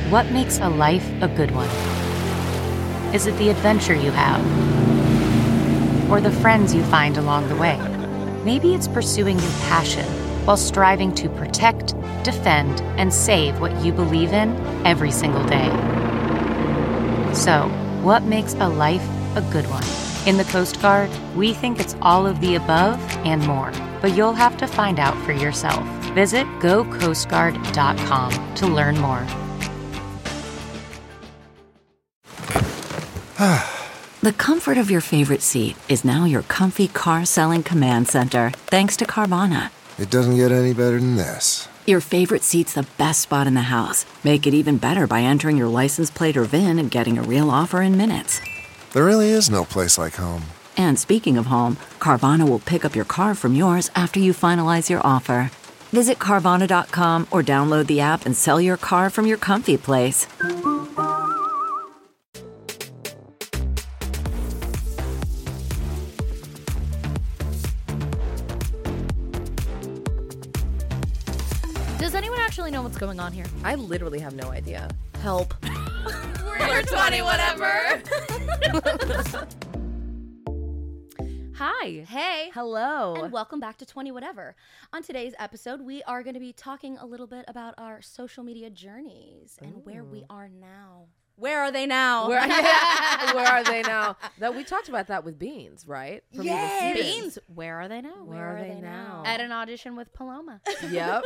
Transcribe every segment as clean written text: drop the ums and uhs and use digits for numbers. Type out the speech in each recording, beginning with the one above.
What makes a life a good one? Is it the adventure you have? Or the friends you find along the way? Maybe it's pursuing your passion while striving to protect, defend, and save what you believe in every single day. So, what makes a life a good one? In the Coast Guard, we think it's all of the above and more, but you'll have to find out for yourself. Visit gocoastguard.com to learn more. The comfort of your favorite seat is now your comfy car selling command center, thanks to Carvana. It doesn't get any better than this. Your favorite seat's the best spot in the house. Make it even better by entering your license plate or VIN and getting a real offer in minutes. There really is no place like home. And speaking of home, Carvana will pick up your car from yours after you finalize your offer. Visit Carvana.com or download the app and sell your car from your comfy place. Does anyone actually know what's going on here? I literally have no idea. Help. We're 20 whatever. Hi. Hey. Hello. And welcome back to 20 Whatever. On today's episode, we are going to be talking a little bit about our social media journeys and where we are now. Where are they now? Where are they now? That we talked about that with Beans, right? Yes. Beans. Where are they now? Where are they now? At an audition with Paloma. Yep.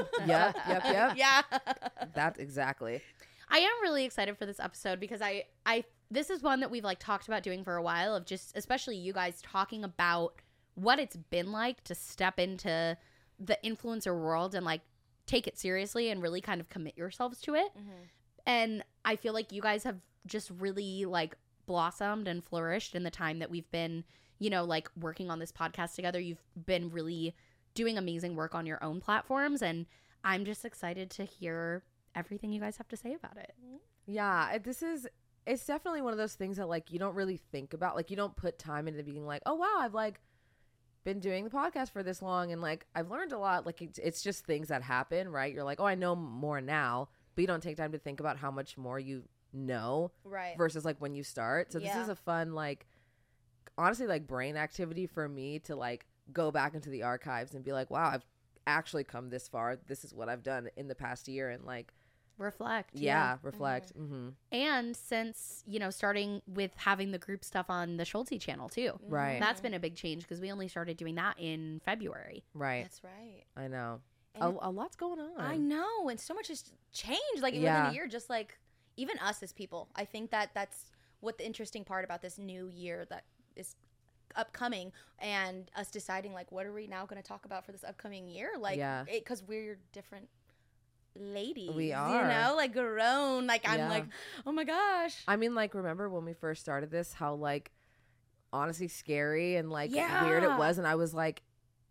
Yeah. That's exactly. I am really excited for this episode because I this is one that we've like talked about doing for a while, of just especially you guys talking about what it's been like to step into the influencer world and like take it seriously and really kind of commit yourselves to it. Mm-hmm. And I feel like you guys have just really like blossomed and flourished in the time that we've been, you know, like working on this podcast together. You've been really doing amazing work on your own platforms, and I'm just excited to hear everything you guys have to say about it. Yeah, it's definitely one of those things that like you don't really think about. Like you don't put time into being like, oh wow, I've like been doing the podcast for this long and like I've learned a lot. Like it's just things that happen, right? You're like, oh, I know more now, but you don't take time to think about how much more you know, right? Versus like when you start. So this is a fun, like, honestly, like brain activity for me to like go back into the archives and be like, wow, I've actually come this far. This is what I've done in the past year, and like reflect. Reflect. Mm-hmm. And since, you know, starting with having the group stuff on the Schulte channel too, right? That's been a big change because we only started doing that in February. Right. That's right. I know. A lot's going on. I know, and so much has changed. Like within a year, just like even us as people. I think that's what the interesting part about this new year that is upcoming, and us deciding like what are we now going to talk about for this upcoming year? Like, because we're different ladies. We are, you know, like grown. Like I'm like, oh my gosh. I mean, like, remember when we first started this? How like honestly scary and like weird it was, and I was like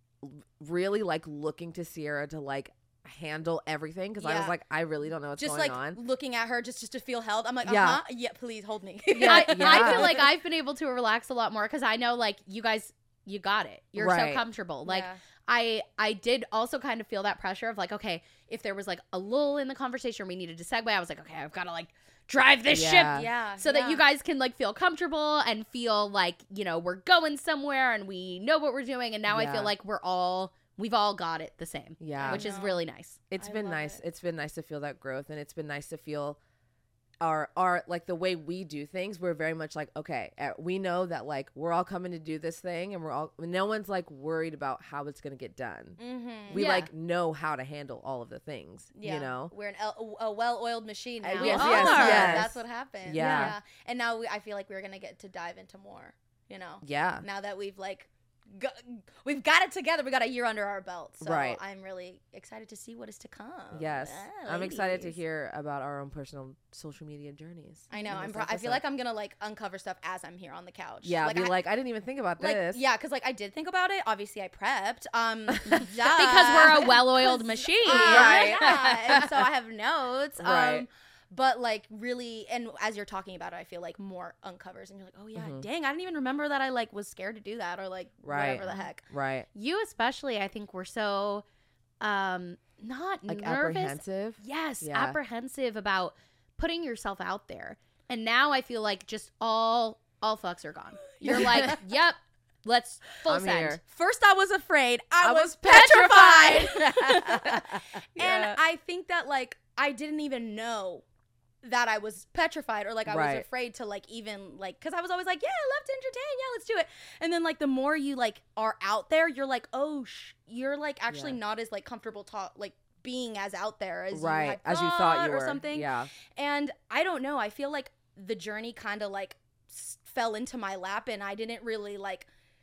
really like looking to Sierra to like handle everything because I was like, I really don't know what's going on. Just like looking at her just to feel held. I'm like, please hold me. I feel like I've been able to relax a lot more because I know like you guys, you got it. You're so comfortable. Like I did also kind of feel that pressure of like, okay, if there was like a lull in the conversation or we needed to segue, I was like, okay, I've got to like drive this ship so that you guys can like feel comfortable and feel like, you know, we're going somewhere and we know what we're doing. And now I feel like we've all got it the same, which is really nice. It's been nice. It's been nice to feel that growth, and it's been nice to feel our like the way we do things. We're very much like, okay, we know that like we're all coming to do this thing, and no one's like worried about how it's gonna get done. Mm-hmm. We like know how to handle all of the things. You know, we're a well-oiled machine now. Yes. That's what happened. Yeah. And now I feel like we're gonna get to dive into more. You know. Yeah. Now that we've like. We've got it together. We got a year under our belt, so I'm really excited to see what is to come. Yes, I'm excited to hear about our own personal social media journeys. I know. I feel like I'm gonna like uncover stuff as I'm here on the couch. Yeah, like, I didn't even think about this. Yeah, because like I did think about it. Obviously, I prepped. Because we're a well-oiled machine, right? Yeah, and so I have notes. Right. But like really, and as you're talking about it, I feel like more uncovers, and you're like, oh yeah, dang, I didn't even remember that I like was scared to do that, or like whatever the heck. Right. You especially, I think, were so not like nervous. Apprehensive. Yes, apprehensive about putting yourself out there. And now I feel like just all fucks are gone. You're like, yep, let's full send. Here. First, I was afraid. I was petrified. And I think that, like, I didn't even know that I was petrified or, like, I was afraid to, like, even, like, because I was always like, yeah, I love to entertain. Yeah, let's do it. And then, like, the more you, like, are out there, you're like, oh, you're, like, actually not as, like, comfortable like, being as out there as you had as you thought you were or something. Yeah. And I don't know. I feel like the journey kind of, like, fell into my lap, and I didn't really, like,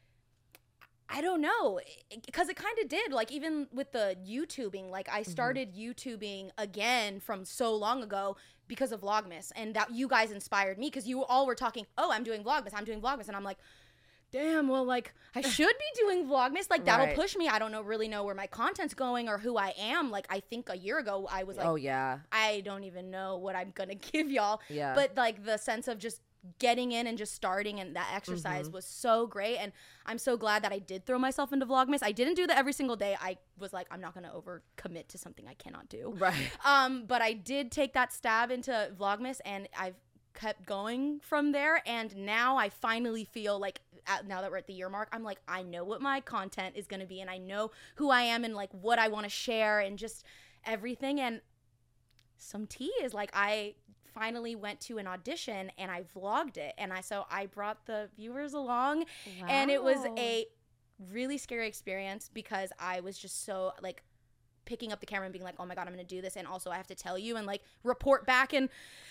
I don't know, because it kind of did, like, even with the YouTubing, like, I started YouTubing again from so long ago because of Vlogmas, and that you guys inspired me, because you all were talking, oh, I'm doing Vlogmas, and I'm like, damn, well, like, I should be doing Vlogmas, like, that'll push me. I don't really know where my content's going or who I am. Like, I think a year ago I was like, oh yeah, I don't even know what I'm gonna give y'all. Yeah. But, like, the sense of just getting in and just starting, and that exercise was so great, and I'm so glad that I did throw myself into Vlogmas. I didn't do that every single day. I was like, I'm not gonna overcommit to something I cannot do. But I did take that stab into Vlogmas, and I've kept going from there, and now I finally feel like, now that we're at the year mark, I'm like, I know what my content is gonna be, and I know who I am, and, like, what I want to share, and just everything. And some tea is, like, I finally went to an audition and I vlogged it, and I brought the viewers along. Wow. And it was a really scary experience, because I was just so, like, picking up the camera and being like, oh my god, I'm gonna do this, and also I have to tell you and, like, report back, and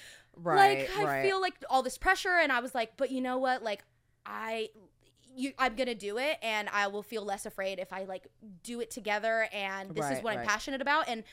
I feel like all this pressure, and I was like, but you know what, like, I'm gonna do it, and I will feel less afraid if I, like, do it together, and this is what I'm passionate about, and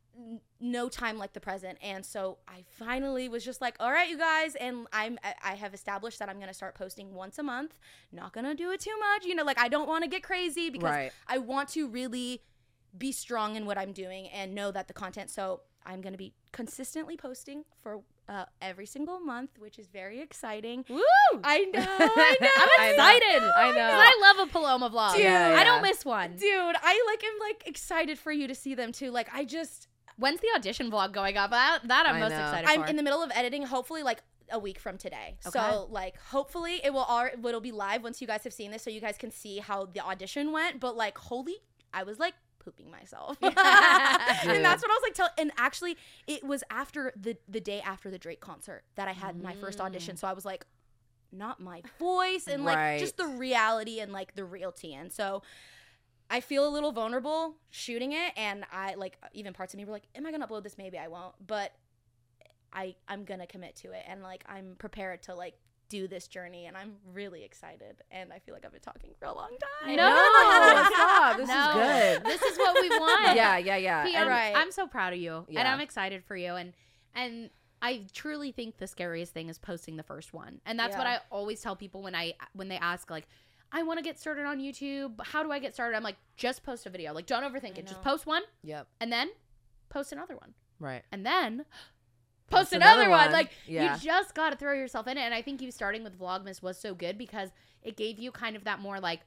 no time like the present. And so I finally was just like, all right, you guys, and I have established that I'm gonna start posting once a month. Not gonna do it too much, you know, like, I don't want to get crazy, because I want to really be strong in what I'm doing and know that the content, so I'm gonna be consistently posting for every single month, which is very exciting. Woo! I know. I'm excited. I know. I love a Paloma vlog. Dude, I don't miss one. Dude, I, like, am, like, excited for you to see them too. Like, When's the audition vlog going up? That I'm most excited for. I'm in the middle of editing, hopefully, like, a week from today. Okay. So, like, hopefully it'll be live once you guys have seen this, so you guys can see how the audition went. But, like, I was, like, pooping myself. And that's what I was like and actually it was after the day after the Drake concert that I had my first audition, so I was like, not my voice, and like just the reality and, like, the realty. And so I feel a little vulnerable shooting it, and I, like, even parts of me were like, am I gonna upload this? Maybe I won't, but I'm gonna commit to it, and, like, I'm prepared to, like, do this journey, and I'm really excited, and I feel like I've been talking for a long time. No, stop. This is good. This is what we want. Yeah. And right. I'm so proud of you, Yeah. and I'm excited for you, and I truly think the scariest thing is posting the first one, and that's what I always tell people when they ask, like, I want to get started on YouTube, how do I get started? I'm like, just post a video. Like, don't overthink it. Just post one. Yep. And then post another one. Right. And then post another one. Like, you just got to throw yourself in it. And I think you starting with Vlogmas was so good, because it gave you kind of that more, like,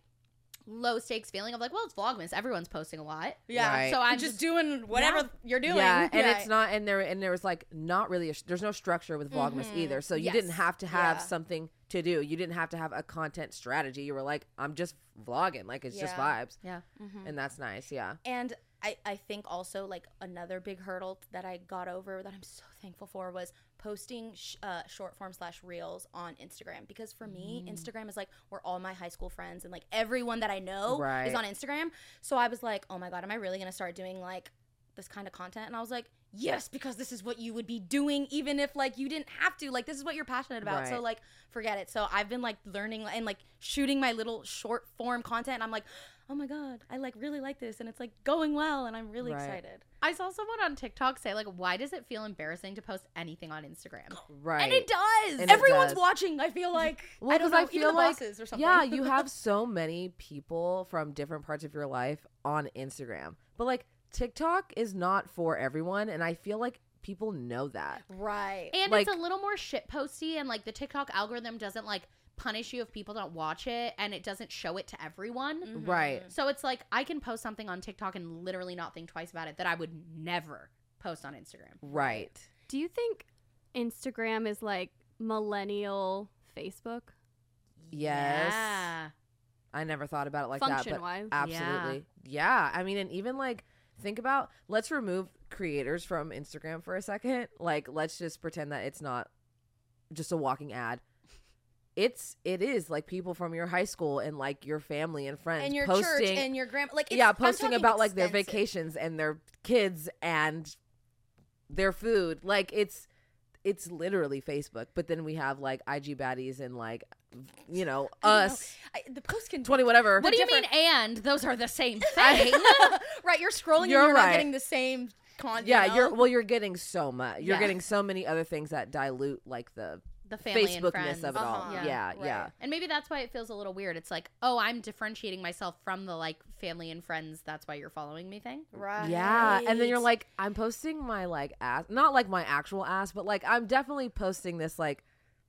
low stakes feeling of, like, well, it's Vlogmas. Everyone's posting a lot. Yeah. Right. So I'm just doing whatever you're doing. Yeah, and it's not, and there was, like, not really, there's no structure with Vlogmas either. So you didn't have to have something to do. You didn't have to have a content strategy. You were like, I'm just vlogging. Like, it's just vibes. Yeah. And that's nice. Yeah. And I think also, like, another big hurdle that I got over that I'm so thankful for was posting short form / reels on Instagram, because for me, Instagram is, like, where all my high school friends and, like, everyone that I know is on Instagram. So I was like, oh my god, am I really gonna start doing, like, this kind of content? And I was like, yes, because this is what you would be doing even if, like, you didn't have to. Like, this is what you're passionate about. So, like, forget it. So I've been, like, learning and, like, shooting my little short form content, and I'm like, oh my god, I, like, really like this, and it's, like, going well, and I'm really excited. I saw someone on TikTok say, like, why does it feel embarrassing to post anything on Instagram? Right. And it does. And Everyone's it does. watching, I feel like. Well, I don't because know, I feel even the like, bosses or something. yeah, you have so many people from different parts of your life on Instagram. But, like, TikTok is not for everyone, and I feel like people know that. Right. And Like- it's a little more shitposty, and, like, the TikTok algorithm doesn't, like, punish you if people don't watch it, and it doesn't show it to everyone. Right. So it's like, I can post something on TikTok and literally not think twice about it that I would never post on Instagram. Right. Do you think Instagram is like millennial Facebook? Yes. Yeah. I never thought about it like that, but Function-wise. absolutely. Yeah. I mean, and even like think about, let's remove creators from Instagram for a second. Like, let's just pretend that it's not just a walking ad. It is like people from your high school and like your family and friends And your posting, church and your grandma. Like, yeah, I'm posting talking about like their extensive. vacations and their kids and their food. Like it's literally Facebook. But then we have like IG baddies and like, you know, us, The post can 20 whatever. What do you mean? And those are the same thing. right, you're scrolling You're and you're right. not getting the same content. Yeah, you're getting so much. You're Yeah. getting so many other things that dilute like the family and Facebookness friends. of it all. Uh-huh. Yeah, Right. yeah. And maybe that's why it feels a little weird. It's like, oh, I'm differentiating myself from the like family and friends. That's why you're following me thing. Right. Yeah, and then you're like, I'm posting my like ass, not like my actual ass, but like I'm definitely posting this like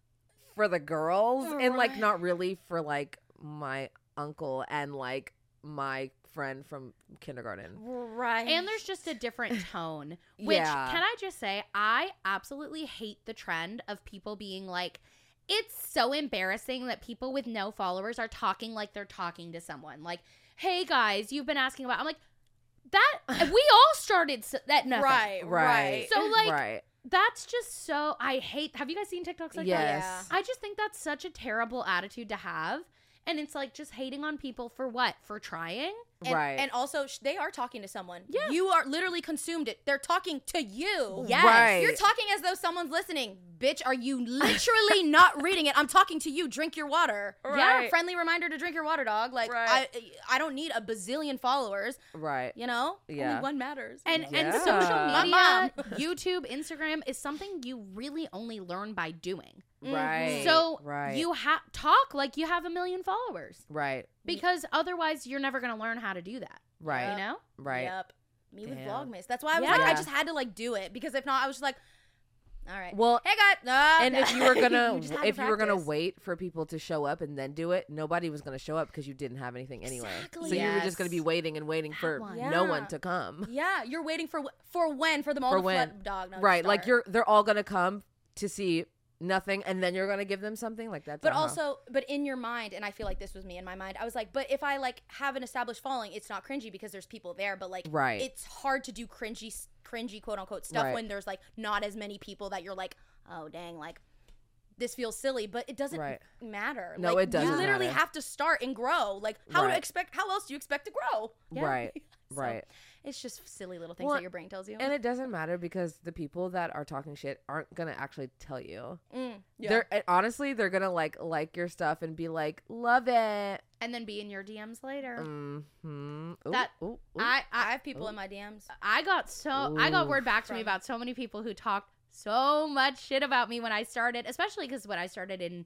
for the girls and like Right. not really for like my uncle and like my friend from kindergarten. Right. And there's just a different tone, which Yeah. can I just say, I absolutely hate the trend of people being like, it's so embarrassing that people with no followers are talking like they're talking to someone. Like, hey guys, you've been asking about, I'm like, that, we all started at nothing. Right. Right. So like, Right. that's just so, I hate, have you guys seen TikToks like Yes. that? I just think that's such a terrible attitude to have. And it's like just hating on people for what? For trying? And, Right. And also, they are talking to someone. Yeah. You are literally consumed it. They're talking to you. Yes. Right. You're talking as though someone's listening. Bitch, are you literally not reading it? I'm talking to you. Drink your water. Right. Yeah. Friendly reminder to drink your water, dog. Like, Right. I don't need a bazillion followers. Right. You know? Yeah. Only one matters. And Yeah. social My media, mom. YouTube, Instagram is something you really only learn by doing. Right. So right. you talk like you have 1 million followers Right. because otherwise you're never going to learn how to do that. Right. You know? Right. Yep. Me with Damn. Vlogmas. That's why I was like, I Yeah. just had to like do it because if not, I was just like, all right. Well, Hey guys. and if you were gonna You just had to if you were gonna practice. wait for people to show up and then do it, nobody was gonna show up because you didn't have anything anyway. Exactly. So you were just gonna Yes. be waiting and waiting for one. no Yeah. one to come. Yeah, you're waiting for when for the moment when. dog. No, Right. Like start. they're all gonna come to see nothing and then you're gonna give them something like that. But also, but in your mind, and I feel like this was me in my mind, I was like, but if I like have an established following, it's not cringy because there's people there. But like, Right. it's hard to do cringy quote unquote stuff Right. when there's like not as many people that you're like, oh dang, like this feels silly, but it doesn't Right. matter. No, Like, it doesn't You literally matter. have to start and grow. Like, how Right. else do you expect to grow? Right. So, Right. It's just silly little things Well, that your brain tells you. And it doesn't matter because the people that are talking shit aren't gonna actually tell you. Yeah. They're honestly they're gonna like your stuff and be like, love it. And then be in your DMs later. Mm-hmm. That- I have people in my DMs. I got word back to me about so many people who talked so much shit about me when I started, especially because when I started in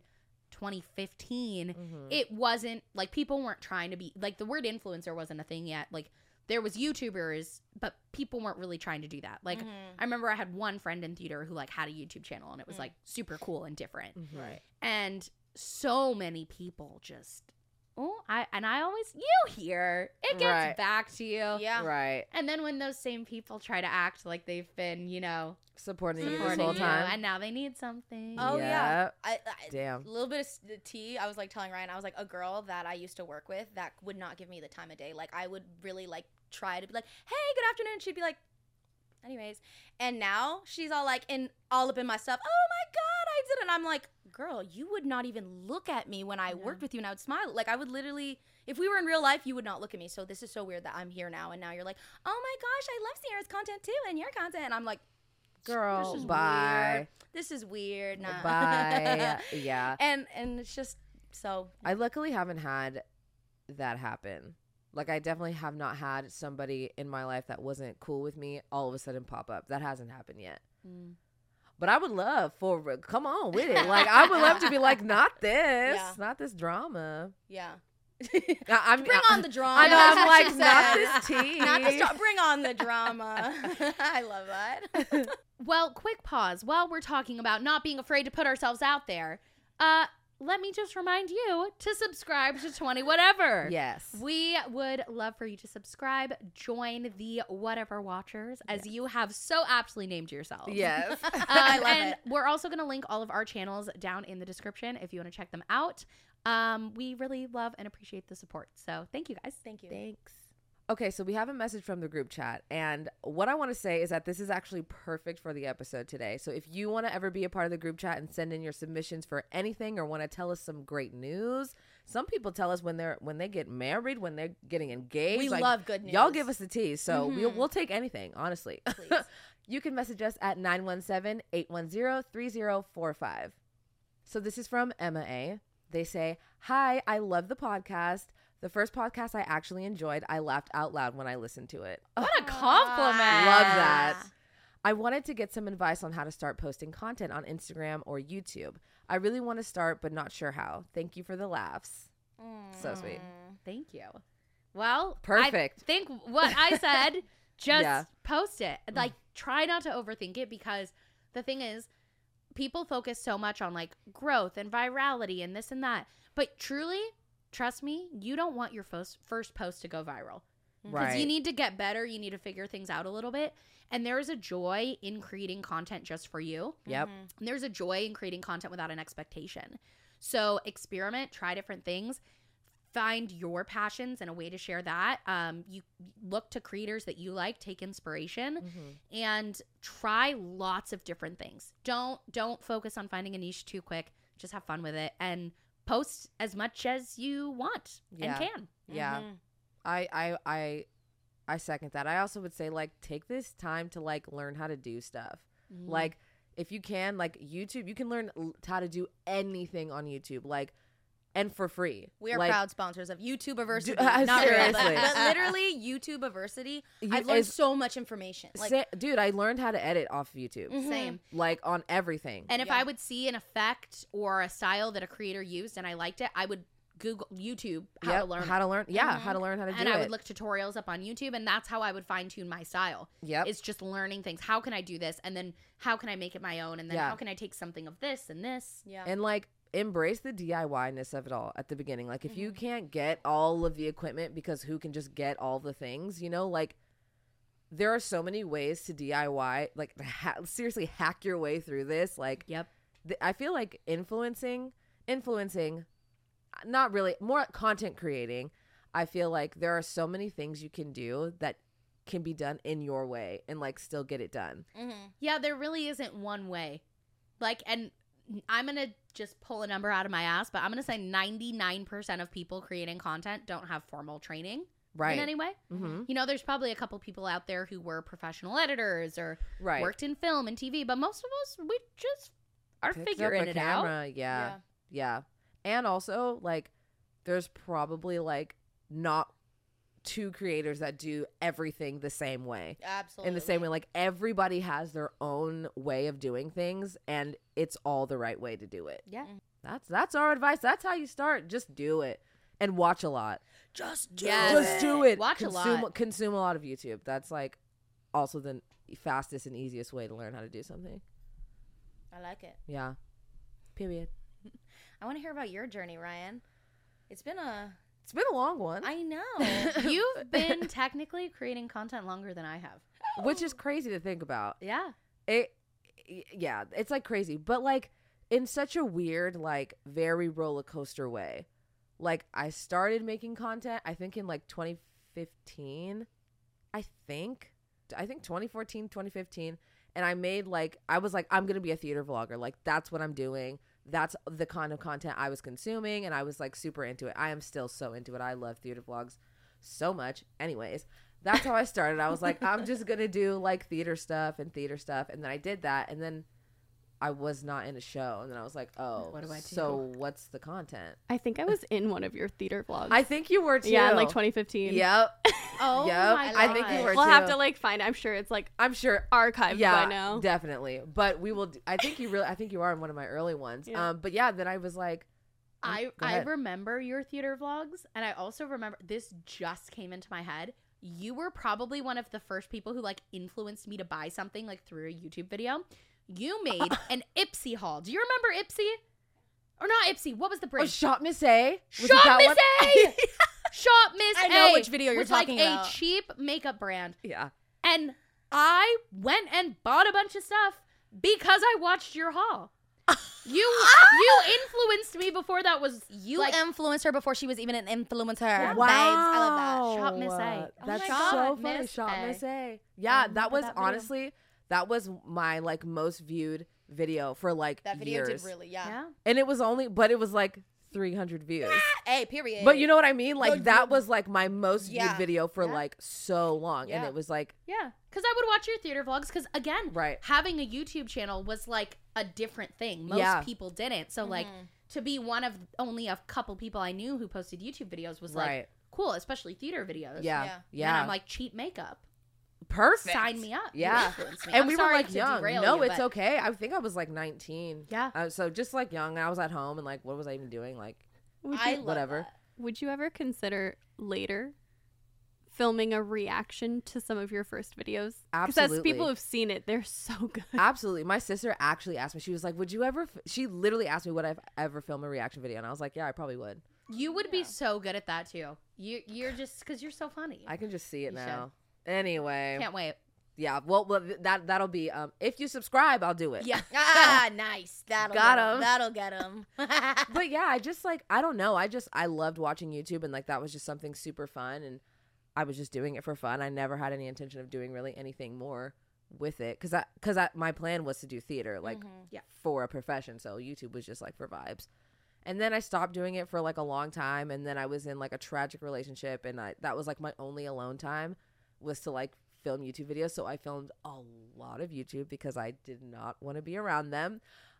2015, it wasn't like people weren't trying to be like the word influencer wasn't a thing yet. Like there was YouTubers, but people weren't really trying to do that. Like I remember I had one friend in theater who like had a YouTube channel and it was like super cool and different. Right. And so many people just I always hear it gets Right. back to you. Yeah. Right. And then when those same people try to act like they've been, Supporting you this supporting whole you, time. and now they need something. Oh yeah. Yep. Damn. A little bit of tea. I was like telling Ryan, I was like a girl that I used to work with that would not give me the time of day. Like I would really like try to be like, hey, good afternoon. She'd be like, anyways. And now she's all like all up in my stuff. Oh my God, I did it. And I'm like, girl, you would not even look at me when I worked with you and I would smile. Like I would literally, if we were in real life, you would not look at me. So this is so weird that I'm here now. And now you're like, oh my gosh, I love Sierra's content too and your content. And I'm like, Girl, this is bye. weird. This is weird. Nah. Bye. Yeah. And it's just so I luckily haven't had that happen. Like I definitely have not had somebody in my life that wasn't cool with me all of a sudden pop up. That hasn't happened yet. But I would love come on with it. Like I would love to be like, not this, Yeah. not this drama. yeah. I'm Bring on the drama. I know. That's I'm what like, she not said. this tea. Not this drama. Bring on the drama. I love that. Well, quick pause while we're talking about not being afraid to put ourselves out there. let me just remind you to subscribe to 20 Whatever. Yes. We would love for you to subscribe, join the Whatever Watchers, as you have so aptly named yourself. Yes. I love and it. we're also going to link all of our channels down in the description if you want to check them out. We really love and appreciate the support. So thank you guys. Thank you. Thanks. Okay, so we have a message from the group chat, and what I want to say is that this is actually perfect for the episode today. So if you want to ever be a part of the group chat and send in your submissions for anything, or want to tell us some great news, some people tell us when they get married, when they're getting engaged. We love good news. Y'all give us the tea, so we'll take anything, honestly. Please. You can message us at 917-810-3045. So this is from Emma A. They say, "Hi, I love the podcast. The first podcast I actually enjoyed. I laughed out loud when I listened to it." What a compliment. Love that. I wanted to get some advice on how to start posting content on Instagram or YouTube. I really want to start, but not sure how. Thank you for the laughs. So sweet. Thank you. Well, Perfect. I think what I said, just Yeah. post it. Like, try not to overthink it, because the thing is, people focus so much on like growth and virality and this and that. But truly, trust me, you don't want your first post to go viral. Because Right. you need to get better. You need to figure things out a little bit. And there is a joy in creating content just for you. Yep. And there's a joy in creating content without an expectation. So experiment, try different things, find your passions and a way to share that. You look to creators that you like, take inspiration, and try lots of different things. Don't focus on finding a niche too quick. Just have fun with it and post as much as you want Yeah. and can. Yeah. I second that. I also would say, like, take this time to like learn how to do stuff. Like, if you can, like, YouTube, you can learn how to do anything on YouTube, like, and for free. We are like, proud sponsors of YouTubeversity. Do- Not really, seriously. but literally YouTubeversity. I've learned it's- so much information. Like, Dude, I learned how to edit off of YouTube. Same. Like, on everything. And if I would see an effect or a style that a creator used and I liked it, I would Google YouTube how to learn. How to learn. Yeah, how to learn how to do And it. I would look tutorials up on YouTube, and that's how I would fine tune my style. Yep. It's just learning things. How can I do this? And then how can I make it my own? And then Yeah. how can I take something of this and this? yeah. And like, embrace the DIY-ness of it all at the beginning. Like, if you can't get all of the equipment, because who can just get all the things, you know, like, there are so many ways to DIY, like, seriously hack your way through this. Like, Yep. I feel like influencing, not really, more content creating. I feel like there are so many things you can do that can be done in your way and like still get it done. Yeah, there really isn't one way. Like, and I'm going to just pull a number out of my ass, but I'm going to say 99% of people creating content don't have formal training Right. in any way. Mm-hmm. You know, there's probably a couple people out there who were professional editors or Right. worked in film and TV, but most of us, we just are Picked up figuring a it out. camera. Yeah. And also, like, there's probably like not two creators that do everything the same way. Absolutely. In the same way, like, everybody has their own way of doing things, and it's all the right way to do it. Yeah. That's our advice. That's how you start. Just do it and watch a lot. Just do Yes. Just do it. Watch a lot. Consume a lot of YouTube. That's like also the fastest and easiest way to learn how to do something. I like it. Yeah. Period. I want to hear about your journey, Ryan. It's been a long one. I know. You've been technically creating content longer than I have. Which is crazy to think about. Yeah. Yeah, it's like crazy, but like in such a weird, like very roller coaster way. Like, I started making content, I think in like 2015, I think 2014, 2015. And I made I was like, I'm going to be a theater vlogger. Like, that's what I'm doing. That's the kind of content I was consuming. And I was like super into it. I am still so into it. I love theater vlogs so much. Anyways, that's how I started. I was like, I'm just going to do like theater stuff. And then I did that. And then I was not in a show. And then I was like, oh, What do I do? So what's the content? I think I was in one of your theater vlogs. I think you were too. Yeah, in like 2015. Yep. Oh, Yep. my I think God. you were We'll too. have to like find. I'm sure it's like I'm sure archived by now. definitely. But we will. I think you are in one of my early ones. Yeah. But yeah, then I was like, I go ahead. remember your theater vlogs, and I also remember, this just came into my head. You were probably one of the first people who like influenced me to buy something like through a YouTube video. You made an Ipsy haul. Do you remember Ipsy? Or not Ipsy. What was the Oh, bridge? Shot Miss A. Was it Shop that Miss one? A! Shop Miss A. I know which video you're was talking like about. a cheap makeup brand. Yeah. And I went and bought a bunch of stuff because I watched your haul. You influenced me before that was You like, influenced her before she was even an influencer. Yeah. Babes, I love that. Shop Miss A. Oh That's my so God, funny. Miss Shot A. Miss A. Yeah, remember that was that video. honestly, that was my like most viewed video for like That video years. did really, yeah. yeah. And it was like 300 views. Hey, period. But you know what I mean? Like No, that you- was like my most viewed Yeah. video for Yeah. like so long. And Yeah. it was like, Yeah, because I would watch your theater vlogs. Because again, Right. having a YouTube channel was like a different thing. Most Yeah. people didn't. So like to be one of only a couple people I knew who posted YouTube videos was like Right. cool, especially theater videos. yeah. Yeah. Yeah. And I'm like cheap makeup. perfect. Sign me up. You Yeah. influenced me. And I'm we were sorry like to young. derail No, you, it's but okay. I think I was like 19. Yeah. So just like young. I was at home and like, what was I even doing? Like, I love whatever. that. Would you ever consider later filming a reaction to some of your first videos? Because as Absolutely. people have seen it, they're so good. Absolutely. My sister actually asked me, she was like, would you ever, she literally asked me would I ever film a reaction video? And I was like, yeah, I probably would. You would be so good at that too. You're just because you're so funny. I can just see it You now. Anyway. Can't wait. Yeah. Well, that'll be, if you subscribe, I'll do it. Yeah. Nice. That'll Got get 'em. That'll get him. But yeah, I just like, I don't know. I loved watching YouTube and like that was just something super fun. And I was just doing it for fun. I never had any intention of doing really anything more with it. Cause my plan was to do theater, like Yeah. for a profession. So YouTube was just like for vibes. And then I stopped doing it for like a long time. And then I was in like a tragic relationship. And that was like my only alone time was to like film YouTube videos. So I filmed a lot of YouTube because I did not want to be around them.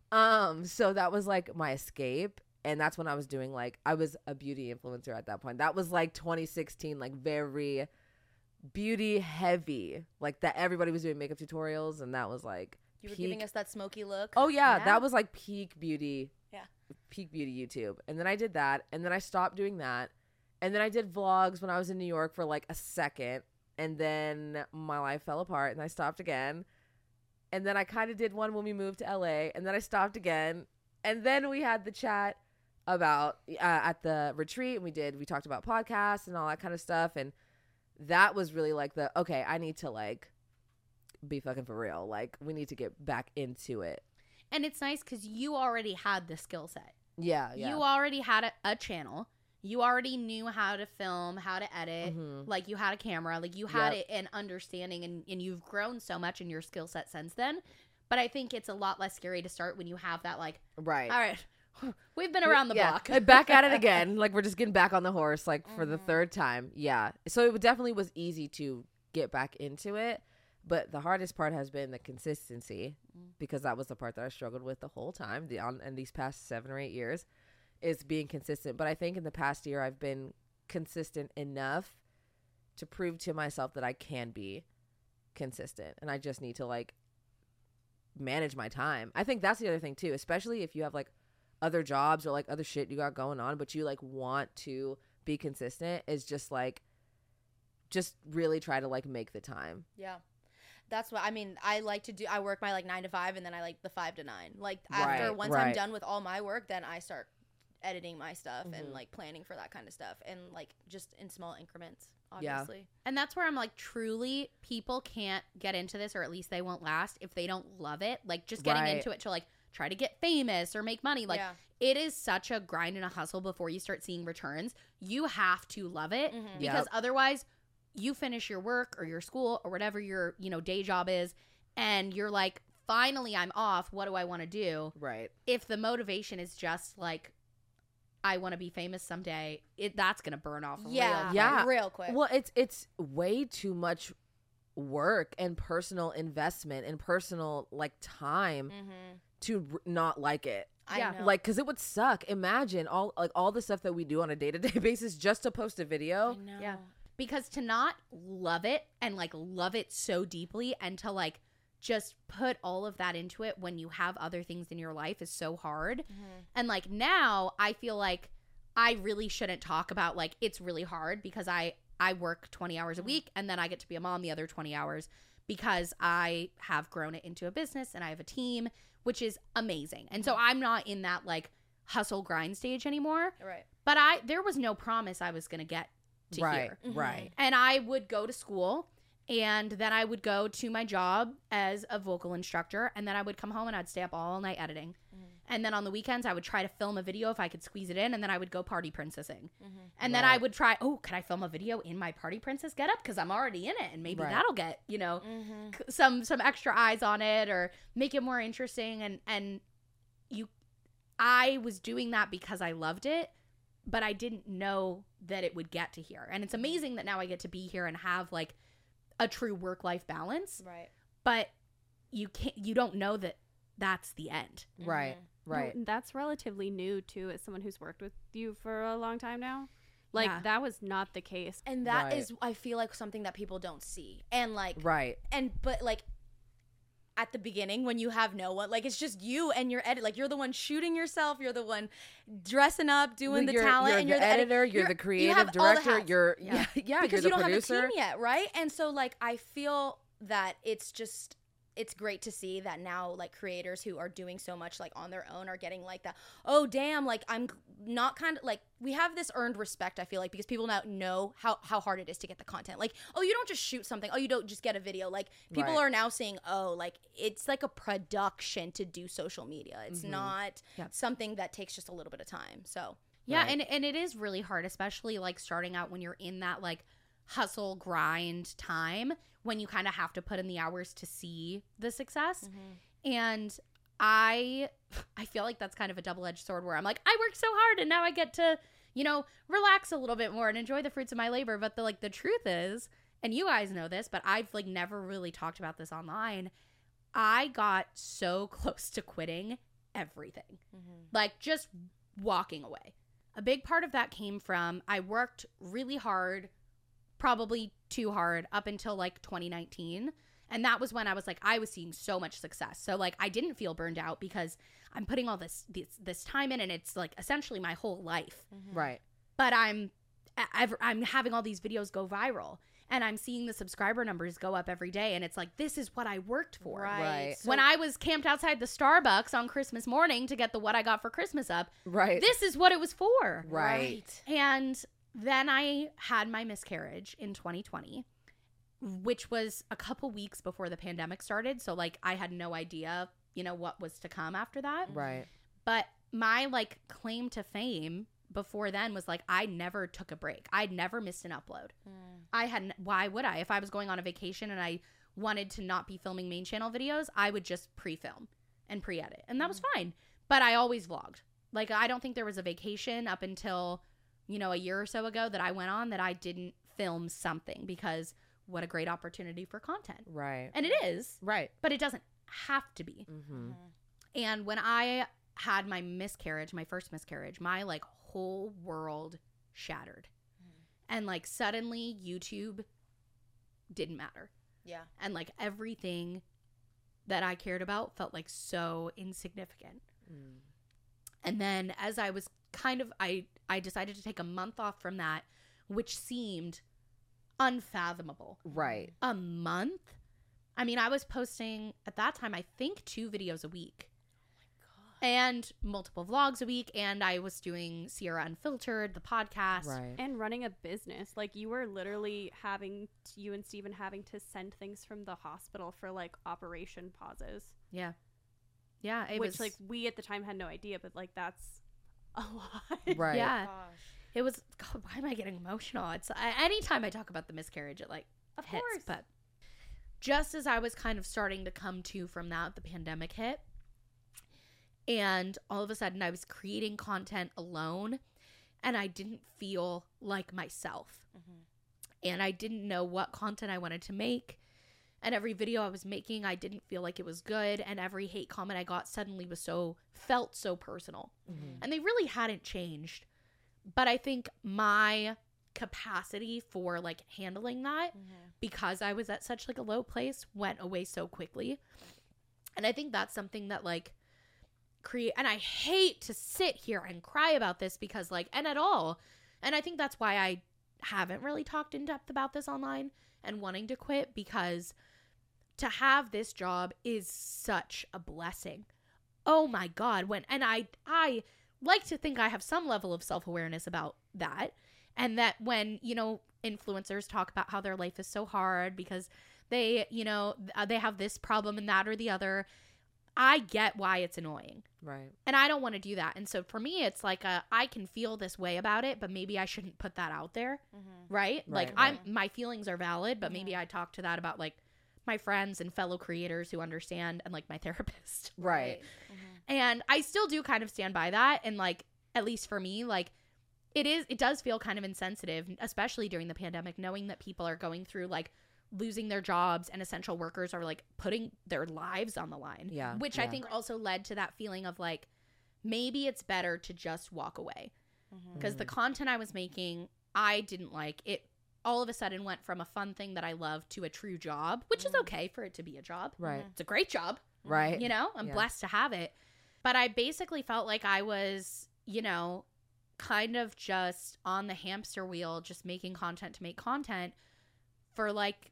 So that was like my escape. And that's when I was doing like, I was a beauty influencer at that point. That was like 2016, like very beauty heavy, like that everybody was doing makeup tutorials. And that was like, You were peak- giving us that smoky look. Oh yeah, Yeah. that was like peak beauty. Yeah. Peak beauty YouTube. And then I did that. And then I stopped doing that. And then I did vlogs when I was in New York for like a second. And then my life fell apart and I stopped again. And then I kind of did one when we moved to LA. And then I stopped again. And then we had the chat about at the retreat. And we talked about podcasts and all that kind of stuff. And that was really like okay, I need to like be fucking for real. Like we need to get back into it. And it's nice because you already had the skill set. Yeah. You already had a channel. You already knew how to film, how to edit. Mhm. Like you had a camera. Like you had Yep. it in understanding, and you've grown so much in your skill set since then. But I think it's a lot less scary to start when you have that like, Right. all right, we've been around the block. Back at it again. Like we're just getting back on the horse like for the third time. Yeah. So it definitely was easy to get back into it. But the hardest part has been the consistency because that was the part that I struggled with the whole time in these past 7 or 8 years is being consistent. But I think in the past year I've been consistent enough to prove to myself that I can be consistent. And I just need to like manage my time. I think that's the other thing too, especially if you have like other jobs or like other shit you got going on, but you like want to be consistent is just like, just really try to like make the time. Yeah. That's what I mean. I like to do. I work my like 9 to 5, and then I like the 5 to 9. Like after once I'm right. done with all my work, then I start editing my stuff and Mm-hmm. like planning for that kind of stuff, and like just in small increments. Obviously. And that's where I'm like, truly, people can't get into this, or at least they won't last if they don't love it. Like just getting Right. into it to like try to get famous or make money. Like Yeah. it is such a grind and a hustle before you start seeing returns. You have to love it Mhm. because Yep. otherwise you finish your work or your school or whatever your, day job is, and you're like, finally I'm off. What do I want to do? Right. If the motivation is just like, I want to be famous someday, that's going to burn off Yeah. real quick. Yeah. Real quick. Well, it's way too much work and personal investment and personal like time Mm-hmm. to not like it. I Yeah. know. Like, cause it would suck. Imagine all the stuff that we do on a day-to-day basis just to post a video. I know. Yeah. Because to not love it and like love it so deeply and to like just put all of that into it when you have other things in your life is so hard. Mm-hmm. And like now I feel like I really shouldn't talk about like it's really hard because I work 20 hours a week and then I get to be a mom the other 20 hours because I have grown it into a business and I have a team, which is amazing. And so I'm not in that like hustle grind stage anymore. Right. But there was no promise I was going to get to here. Right. And I would go to school, and then I would go to my job as a vocal instructor, and then I would come home and I'd stay up all night editing. And then on the weekends, I would try to film a video if I could squeeze it in, and then I would go party princessing. And then I would try, could I film a video in my party princess getup? Because I'm already in it, and maybe that'll get, some extra eyes on it or make it more interesting. And I was doing that because I loved it, but I didn't know that it would get to here. And it's amazing that now I get to be here and have like a true work-life balance. Right. But you don't know that that's the end. Right. Right. No, that's relatively new too, as someone who's worked with you for a long time now. Like that was not the case. And that is, I feel like, something that people don't see. And like, but like at the beginning when you have no one, like it's just you and your edit, like you're the one shooting yourself, you're the one dressing up, doing the talent, and you're the editor, you're the creative director, you're because you're the you don't producer. have a team yet, right? And so like I feel that it's great to see that now like creators who are doing so much like on their own are getting like that, oh damn, like I'm not kind of like, we have this earned respect, I feel like, because people now know how hard it is to get the content. Like, oh, you don't just shoot something, oh, you don't just get a video. Like people are now saying, oh, like it's like a production to do social media. It's not something that takes just a little bit of time. So and it is really hard, especially like starting out when you're in that like hustle grind time when you kind of have to put in the hours to see the success. And I feel like that's kind of a double-edged sword where I'm like, I worked so hard and now I get to, relax a little bit more and enjoy the fruits of my labor. But the truth is, and you guys know this, but I've like never really talked about this online. I got so close to quitting everything, like just walking away. A big part of that came from I worked really hard, probably too hard, up until like 2019. And that was when I was like, I was seeing so much success. So like I didn't feel burned out because I'm putting all this time in, and it's like essentially my whole life. Right. But I'm having all these videos go viral, and I'm seeing the subscriber numbers go up every day, and it's like, this is what I worked for. Right. When I was camped outside the Starbucks on Christmas morning to get the What I Got for Christmas up, this is what it was for. Right. And then I had my miscarriage in 2020, which was a couple weeks before the pandemic started. So like I had no idea, what was to come after that. Right. But my like claim to fame before then was like, I never took a break. I'd never missed an upload. Why would I? If I was going on a vacation and I wanted to not be filming main channel videos, I would just pre-film and pre-edit. And that was fine. But I always vlogged. Like I don't think there was a vacation up until a year or so ago that I went on that I didn't film something, because what a great opportunity for content. Right. And it is. Right. But it doesn't have to be. And when I had my first miscarriage, my like whole world shattered. And like suddenly YouTube didn't matter. Yeah. And like everything that I cared about felt like so insignificant. And then as I was I decided to take a month off from that, which seemed unfathomable. Right. A month? I mean, I was posting at that time, I think 2 videos a week. And multiple vlogs a week, and I was doing Sierra Unfiltered, the podcast. Right. And running a business. Like you were literally you and Steven having to send things from the hospital for like operation pauses. Yeah. Yeah. Which like we at the time had no idea, but like that's a lot. Right. Yeah. It was, God, why am I getting emotional? It's anytime I talk about the miscarriage, it like Of hits. course. But just as I was kind of starting to come to from that, the pandemic hit. And all of a sudden I was creating content alone, and I didn't feel like myself. And I didn't know what content I wanted to make. And every video I was making, I didn't feel like it was good. And every hate comment I got suddenly felt so personal. And they really hadn't changed. But I think my capacity for like handling that, because I was at such like a low place, went away so quickly. And I think that's something that like and I hate to sit here and cry about this because like, and at all. And I think that's why I haven't really talked in depth about this online and wanting to quit, because to have this job is such a blessing. Oh my God. I like to think I have some level of self-awareness about that. And that when, you know, influencers talk about how their life is so hard because they, you know, they have this problem and that or the other, I get why it's annoying. Right. And I don't want to do that. And so for me, it's like I can feel this way about it, but maybe I shouldn't put that out there. Right? Like my feelings are valid, but maybe I talk to that about like my friends and fellow creators who understand, and like my therapist. Right. And I still do kind of stand by that. And like, at least for me, like it does feel kind of insensitive, especially during the pandemic, knowing that people are going through like losing their jobs and essential workers are like putting their lives on the line. Yeah. Which I think also led to that feeling of like, maybe it's better to just walk away. Because the content I was making, I didn't like it. All of a sudden went from a fun thing that I love to a true job, which is okay for it to be a job. Right. It's a great job. Right. You know, I'm blessed to have it. But I basically felt like I was, you know, kind of just on the hamster wheel, just making content to make content for like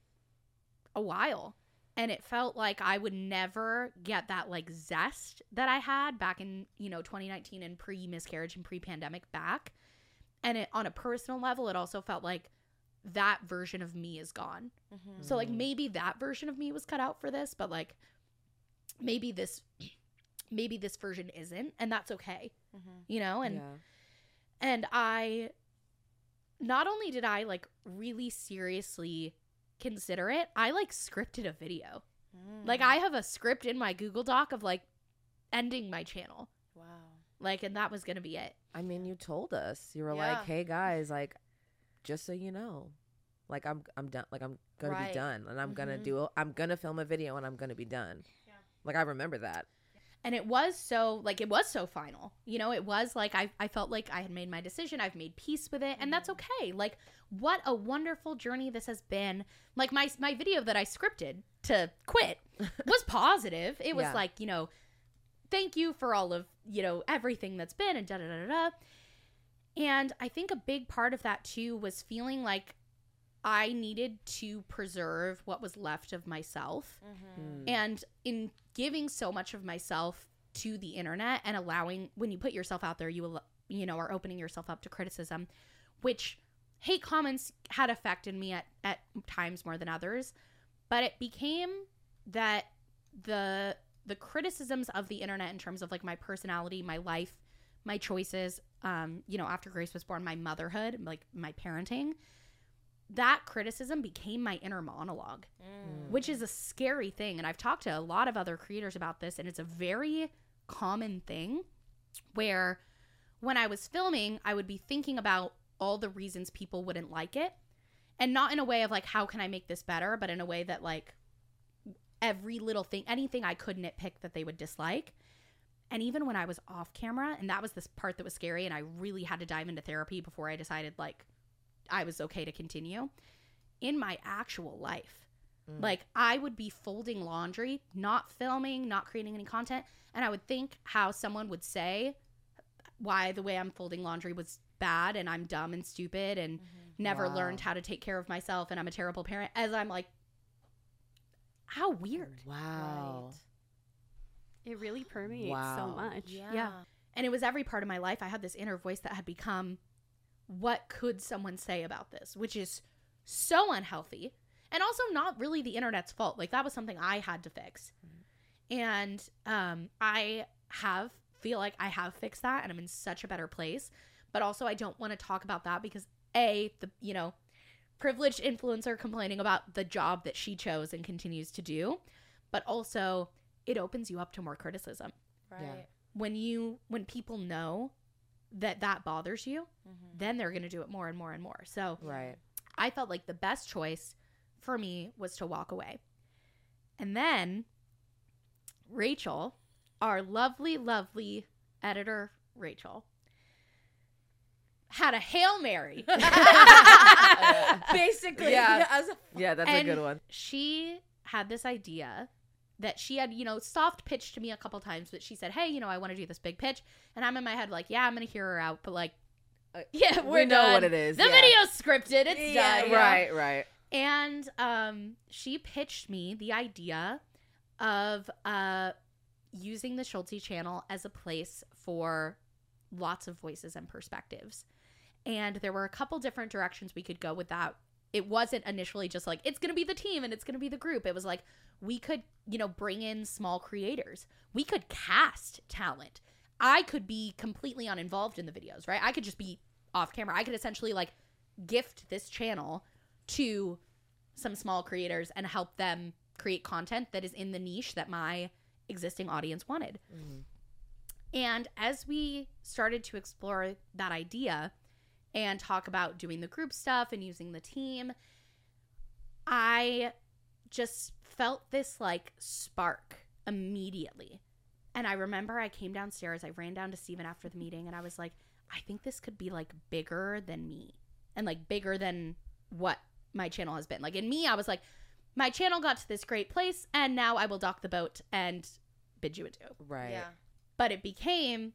a while. And it felt like I would never get that like zest that I had back in, you know, 2019 and pre-miscarriage and pre-pandemic back. And it, on a personal level, it also felt like that version of me is gone. So like maybe that version of me was cut out for this, but like maybe this version isn't, and that's okay. You know, and I not only did I like really seriously consider it, I like scripted a video. Like I have a script in my Google Doc of like ending my channel. Wow. Like, and that was gonna be it. I mean, you told us. You were like, "Hey guys, like, just so you know, like I'm done. Like I'm gonna be done, and I'm gonna film a video, and I'm gonna be done." Yeah. Like I remember that. And it was so final. You know, it was like I felt like I had made my decision. I've made peace with it, and that's okay. Like, what a wonderful journey this has been. Like my video that I scripted to quit was positive. It was like, you know, thank you for all of, you know, everything that's been and da-da-da-da-da. And I think a big part of that too was feeling like I needed to preserve what was left of myself. And in giving so much of myself to the internet and allowing, when you put yourself out there, you know, are opening yourself up to criticism, which hate comments had affected me at times more than others. But it became that the criticisms of the internet in terms of like my personality, my life, my choices, you know, after Grace was born, my motherhood, like my parenting, that criticism became my inner monologue, which is a scary thing. And I've talked to a lot of other creators about this, and it's a very common thing where when I was filming, I would be thinking about all the reasons people wouldn't like it. And not in a way of like, how can I make this better? But in a way that like every little thing, anything I could nitpick that they would dislike. And even when I was off camera, and that was this part that was scary, and I really had to dive into therapy before I decided like I was okay to continue. In my actual life, like I would be folding laundry, not filming, not creating any content, and I would think how someone would say why the way I'm folding laundry was bad and I'm dumb and stupid and never learned how to take care of myself and I'm a terrible parent, as I'm like, how weird. Wow. It really permeates so much. Yeah. And it was every part of my life. I had this inner voice that had become, what could someone say about this? Which is so unhealthy. And also not really the internet's fault. Like that was something I had to fix. And I feel like I have fixed that and I'm in such a better place. But also I don't want to talk about that because the you know, privileged influencer complaining about the job that she chose and continues to do. But also it opens you up to more criticism. Right. When people know that bothers you, then they're going to do it more and more and more. So I felt like the best choice for me was to walk away. And then Rachel, our lovely, lovely editor, Rachel, had a Hail Mary. Basically. Yeah, that's and a good one. She had this idea that she had, you know, soft pitched to me a couple times, but she said, hey, you know, I want to do this big pitch. And I'm in my head like, yeah, I'm going to hear her out. But like, we know what it is. The video's scripted. It's done. Right. And she pitched me the idea of using the Schulte channel as a place for lots of voices and perspectives. And there were a couple different directions we could go with that. It wasn't initially just like, it's going to be the team and it's going to be the group. It was like, we could, you know, bring in small creators. We could cast talent. I could be completely uninvolved in the videos, right? I could just be off camera. I could essentially like gift this channel to some small creators and help them create content that is in the niche that my existing audience wanted. And as we started to explore that idea and talk about doing the group stuff and using the team, I just felt this like spark immediately. And I remember I came downstairs, I ran down to Steven after the meeting, and I was like, I think this could be like bigger than me and like bigger than what my channel has been. Like in me, I was like, my channel got to this great place and now I will dock the boat and bid you adieu. Right. Yeah. But it became,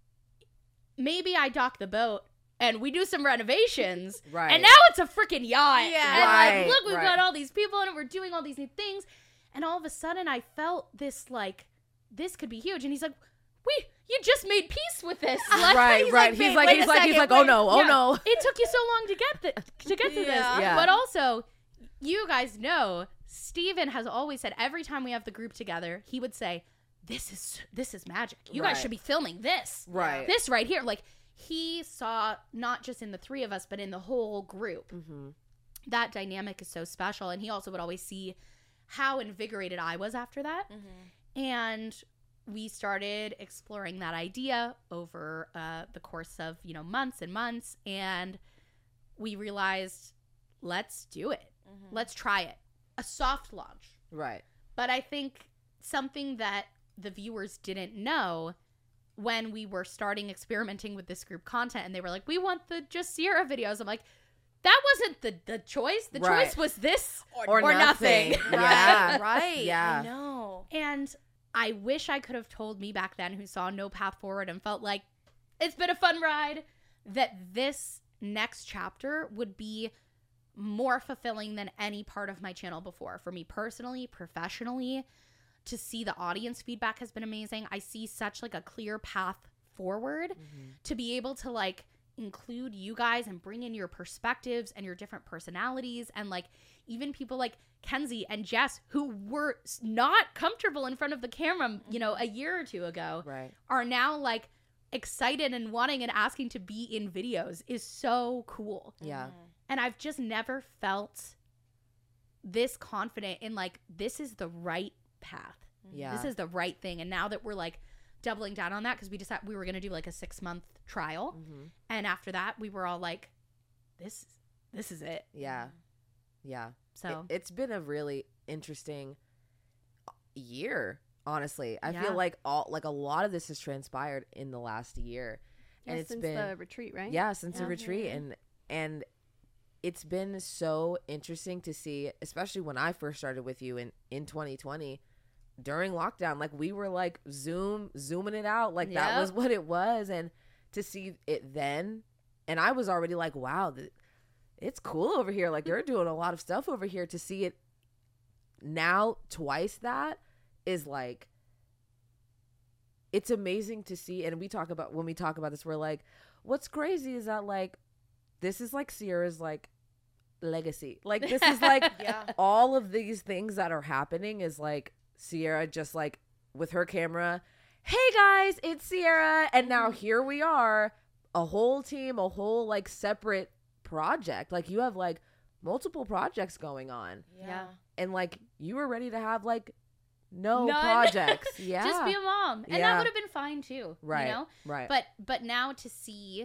maybe I dock the boat and we do some renovations. Right. And now it's a freaking yacht. Yeah. And Right, like, look, we've right. got all these people in it. We're doing all these new things. And all of a sudden I felt this like, this could be huge. And he's like, you just made peace with this. Like, Right, he's right. like, He's wait a like, second, oh wait. no, oh Yeah. no. It took you so long to get to this. Yeah. But also, you guys know, Steven has always said every time we have the group together, he would say, this is magic. You guys Right. should be filming this. Right. This right here. Like, he saw not just in the three of us, but in the whole group. That dynamic is so special. And he also would always see how invigorated I was after that. And we started exploring that idea over the course of, you know, months and months. And we realized, let's do it. Let's try it. A soft launch. Right. But I think something that the viewers didn't know when we were starting experimenting with this group content and they were like, we want the Just Sierra videos. I'm like, that wasn't the choice. The Right. choice was this Or nothing. Yeah. Right. Yeah. I know. And I wish I could have told me back then, who saw no path forward and felt like it's been a fun ride, that this next chapter would be more fulfilling than any part of my channel before. For me personally, professionally, to see the audience feedback has been amazing. I see such like a clear path forward to be able to like include you guys and bring in your perspectives and your different personalities, and like even people like Kenzie and Jess, who were not comfortable in front of the camera, you know, a year or two ago, Right. are now like excited and wanting and asking to be in videos, is so cool. Yeah. And I've just never felt this confident in like, this is the right path. Yeah. This is the right thing. And now that we're like doubling down on that, because we decided we were going to do like a 6-month trial. And after that, we were all like, this is it. Yeah. Yeah. So It's been a really interesting year, honestly. I Yeah. feel like a lot of this has transpired in the last year. Yeah, And it's since been the retreat, right? Yeah, since the Yeah. retreat, and it's been so interesting to see, especially when I first started with you in 2020 during lockdown. Like we were like zooming it out, like that Yep. was what it was, and to see it then, and I was already like, wow, it's cool over here. Like you're doing a lot of stuff over here. To see it now twice that is like, it's amazing to see. And when we talk about this, we're like, what's crazy is that like this is like Sierra's like legacy. Like this is like Yeah. all of these things that are happening is like Sierra just like with her camera, hey guys, it's Sierra, and now here we are, a whole team, a whole like separate project. Like you have like multiple projects going on, Yeah. and like you were ready to have like no None. projects. Yeah. just be a mom. And Yeah. that would have been fine too. Right. You know? Right. But now to see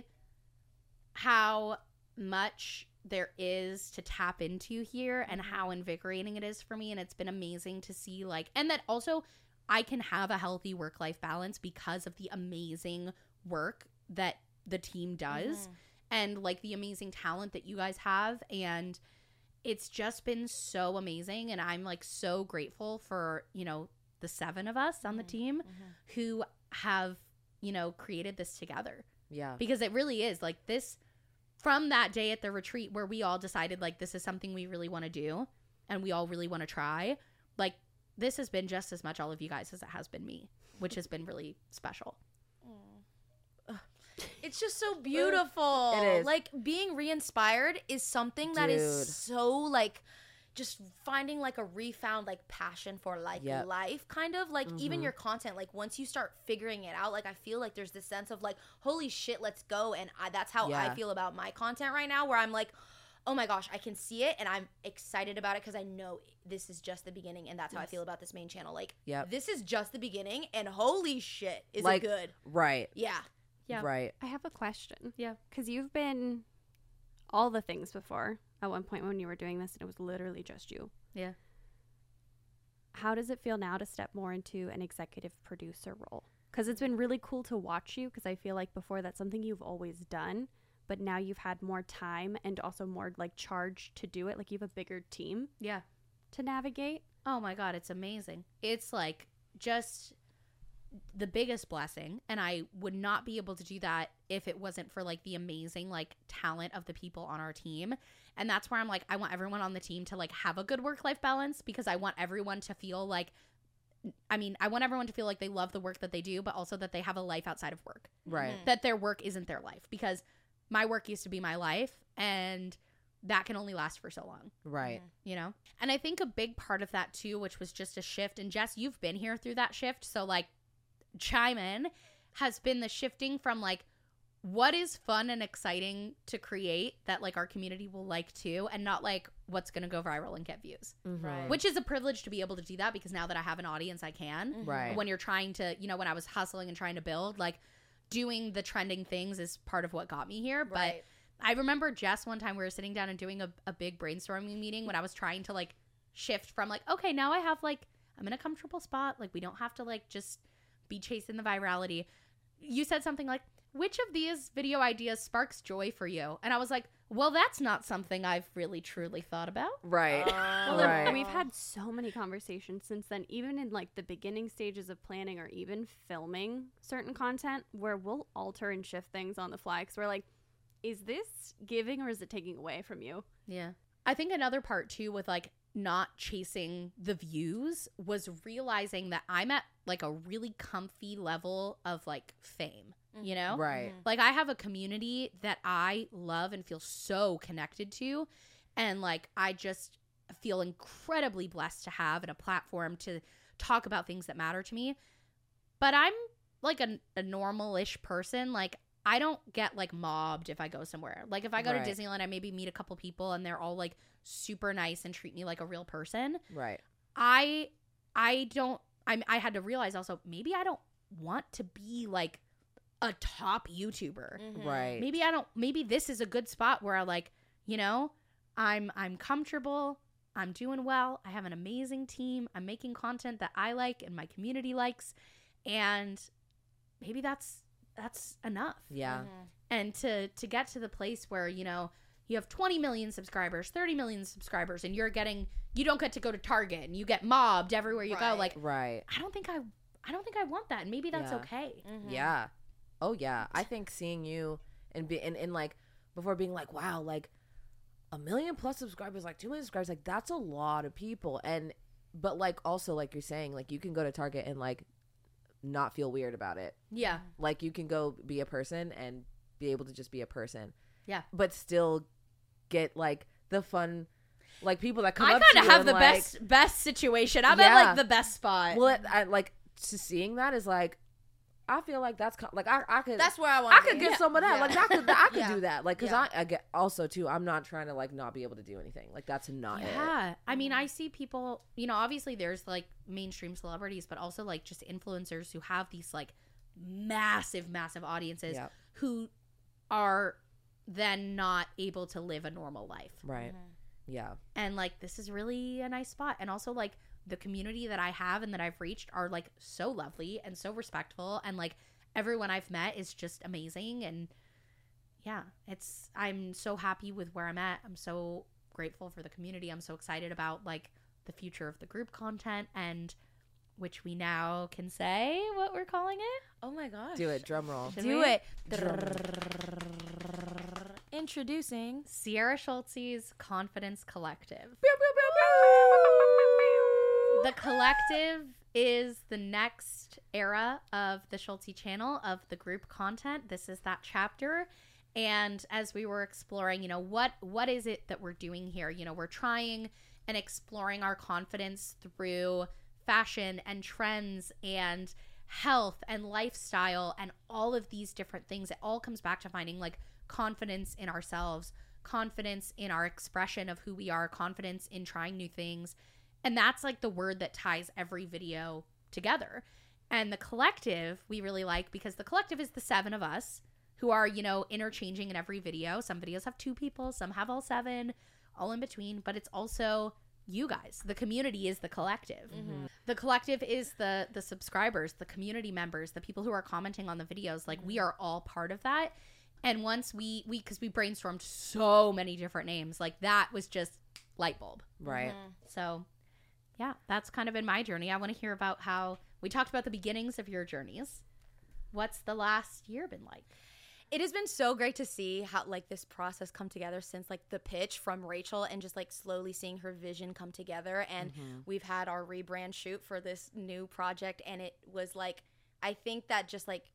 how much there is to tap into here and how invigorating it is for me, and it's been amazing to see like, and that also I can have a healthy work-life balance because of the amazing work that the team does and like the amazing talent that you guys have, and it's just been so amazing. And I'm like so grateful for, you know, the 7 of us on the team who have, you know, created this together, yeah. because it really is like this, from that day at the retreat where we all decided like this is something we really want to do and we all really want to try, like this has been just as much all of you guys as it has been me, which has been really special. It's just so beautiful. It is. Like being re-inspired is something that is so like just finding like a refound like passion for like life kind of like even your content, like once you start figuring it out, like I feel like there's this sense of like, holy shit, let's go. And that's how I feel about my content right now, where I'm like, oh my gosh, I can see it and I'm excited about it because I know this is just the beginning. And that's how I feel about this main channel. Like this is just the beginning and holy shit, is like, it good? Right. Yeah. Right. I have a question. Yeah. Because you've been all the things before at one point when you were doing this and it was literally just you. Yeah. How does it feel now to step more into an executive producer role? Because it's been really cool to watch you, because I feel like before that's something you've always done, but now you've had more time and also more like charge to do it. Like you have a bigger team to navigate. Oh my God, it's amazing. It's like just the biggest blessing, and I would not be able to do that if it wasn't for like the amazing like talent of the people on our team. And that's where I'm like, I want everyone on the team to like have a good work-life balance, because I want everyone to feel like, I want everyone to feel like they love the work that they do, but also that they have a life outside of work. Right. That their work isn't their life, because my work used to be my life, and that can only last for so long. Right. You know? And I think a big part of that too, which was just a shift, and Jess, you've been here through that shift, so like chime in, has been the shifting from like what is fun and exciting to create that like our community will like too, and not like what's gonna go viral and get views. Right. Which is a privilege to be able to do that, because now that I have an audience, I can. Right. When you're trying to, you know, when I was hustling and trying to build, like doing the trending things is part of what got me here. But I remember Jess, one time we were sitting down and doing a big brainstorming meeting when I was trying to like shift from like, okay, now I have like, I'm in a comfortable spot, like we don't have to like just be chasing the virality. You said something like, which of these video ideas sparks joy for you? And I was like, well, that's not something I've really truly thought about. Right. Well, right. and we've had so many conversations since then, even in like the beginning stages of planning or even filming certain content, where we'll alter and shift things on the fly, because we're like, is this giving or is it taking away from you? Yeah. I think another part too with like not chasing the views was realizing that I'm at like a really comfy level of like fame, you know? Right. Like I have a community that I love and feel so connected to, and like I just feel incredibly blessed to have, and a platform to talk about things that matter to me. But I'm like a normal-ish person. Like I don't get like mobbed if I go somewhere. Like if I go to Disneyland, I maybe meet a couple people and they're all like super nice and treat me like a real person. Right. I had to realize also, maybe I don't want to be like a top YouTuber. Right. Maybe this is a good spot where I like, you know, I'm comfortable, I'm doing well, I have an amazing team, I'm making content that I like and my community likes, and maybe that's enough. Yeah. And to get to the place where, you know, you have 20 million subscribers, 30 million subscribers, and you don't get to go to Target and you get mobbed everywhere you go. Like, right. I don't think I want that. And maybe that's okay. Yeah. Oh yeah. I think seeing you and like before being like, wow, like 1 million plus subscribers, like 2 million subscribers, like that's a lot of people. But like also like you're saying, like you can go to Target and like not feel weird about it. Yeah. Like you can go be a person and be able to just be a person. Yeah. But still get like the fun, like people that come I up to you. kind of have and, the like, best situation. I'm at like the best spot. Well, I like to seeing that is like, I feel like that's like I could. That's where I want. I could get some of that. Yeah. Like I could Yeah. do that. Like because Yeah. I get also too. I'm not trying to like not be able to do anything. Like that's not it. Yeah. I mean, I see people, you know, obviously there's like mainstream celebrities, but also like just influencers who have these like massive audiences Yep. who are then not able to live a normal life. Right. Mm-hmm. Yeah. And like this is really a nice spot. And also like the community that I have and that I've reached are like so lovely and so respectful, and like everyone I've met is just amazing. And yeah, I'm so happy with where I'm at. I'm so grateful for the community. I'm so excited about like the future of the group content, and which we now can say what we're calling it. Oh my gosh. Do it. Drum roll. Do it. Introducing Sierra Schultz's Confidence Collective. The collective is the next era of the Schulte channel, of the group content. This is that chapter. And as we were exploring, you know, what is it that we're doing here? You know, we're trying and exploring our confidence through fashion and trends and health and lifestyle and all of these different things. It all comes back to finding like confidence in ourselves, confidence in our expression of who we are, confidence in trying new things. And that's like the word that ties every video together. And the collective we really like, because the collective is the 7 of us who are, you know, interchanging in every video. Some videos have 2 people, some have all 7, all in between, but it's also you guys. The community is the collective. Mm-hmm. The collective is the subscribers, the community members, the people who are commenting on the videos. Like, we are all part of that. And once because we brainstormed so many different names, like that was just light bulb. Right. Mm-hmm. So yeah, that's kind of been my journey. I want to hear about how we talked about the beginnings of your journeys. What's the last year been like? It has been so great to see how like this process come together since like the pitch from Rachel and just like slowly seeing her vision come together. And we've had our rebrand shoot for this new project. And it was like, I think that just like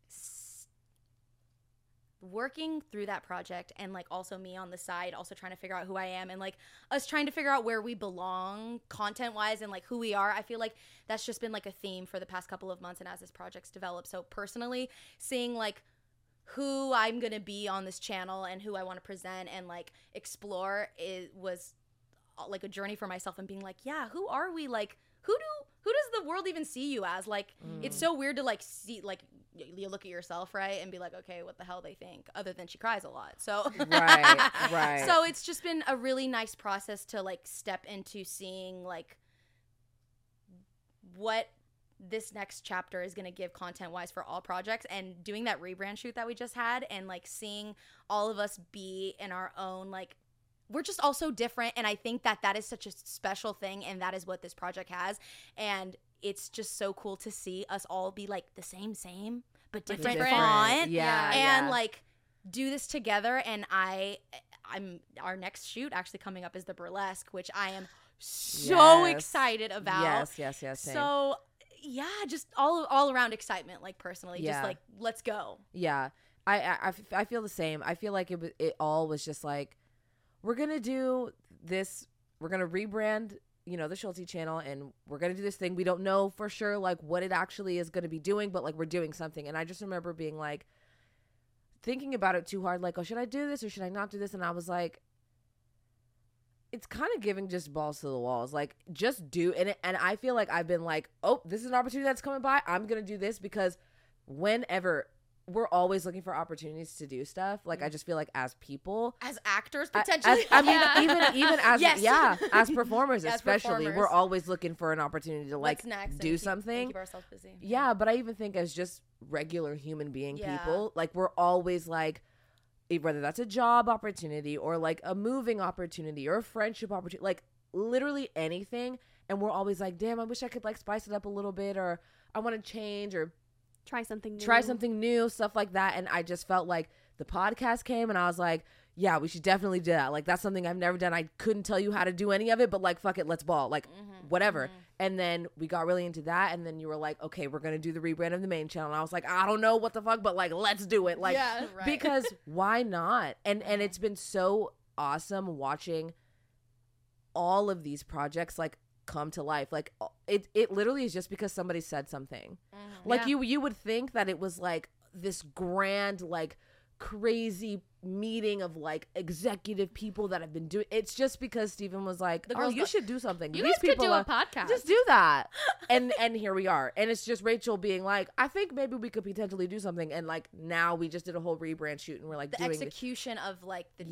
working through that project and like also me on the side also trying to figure out who I am and like us trying to figure out where we belong content wise and like who we are, I feel like that's just been like a theme for the past couple of months and as this project's developed. So personally seeing like who I'm gonna be on this channel and who I want to present and like explore was like a journey for myself and being like, yeah, who are we? Like who does the world even see you as? Like it's so weird to like see like you look at yourself, right, and be like, okay, what the hell they think, other than she cries a lot. So right. So it's just been a really nice process to like step into seeing like what this next chapter is going to give content wise for all projects, and doing that rebrand shoot that we just had and like seeing all of us be in our own like we're just all so different, and I think that is such a special thing, and that is what this project has. And it's just so cool to see us all be like the same but different font. And like do this together. And I'm our next shoot actually coming up is the burlesque, which I am so excited about. Yes. Same. So yeah, just all around excitement, like personally, just like let's go. Yeah, I feel the same. I feel like it all was just like, we're gonna do this. We're gonna rebrand, you know, the Schulte channel, and we're gonna do this thing. We don't know for sure like what it actually is gonna be doing, but like we're doing something. And I just remember being like thinking about it too hard, like, oh, should I do this or should I not do this? And I was like, it's kind of giving just balls to the walls, like just do it. And I feel like I've been like, oh, this is an opportunity that's coming by. I'm gonna do this, because whenever we're always looking for opportunities to do stuff. Like I just feel like as people, as actors, potentially. Even as as performers, especially, we're always looking for an opportunity to like do something. Keep ourselves busy. Yeah, but I even think as just regular human being people, like we're always like, whether that's a job opportunity or like a moving opportunity or a friendship opportunity, like literally anything, and we're always like, damn, I wish I could like spice it up a little bit, or I want to change, or try something new, stuff like that. And I just felt like the podcast came and I was like, yeah, we should definitely do that. Like, that's something I've never done. I couldn't tell you how to do any of it, but like, fuck it, let's ball, like whatever. And then we got really into that. And then you were like, okay, we're going to do the rebrand of the main channel. And I was like, I don't know what the fuck, but like, let's do it. Like, because why not? And it's been so awesome watching all of these projects like come to life. Like it literally is just because somebody said something. Like you would think that it was like this grand like crazy meeting of like executive people that have been doing. It's just because Steven was like, oh, you should do something. You guys could do a podcast. Just do that. and here we are. And it's just Rachel being like, I think maybe we could potentially do something. And like now we just did a whole rebrand shoot and we're like the execution of like the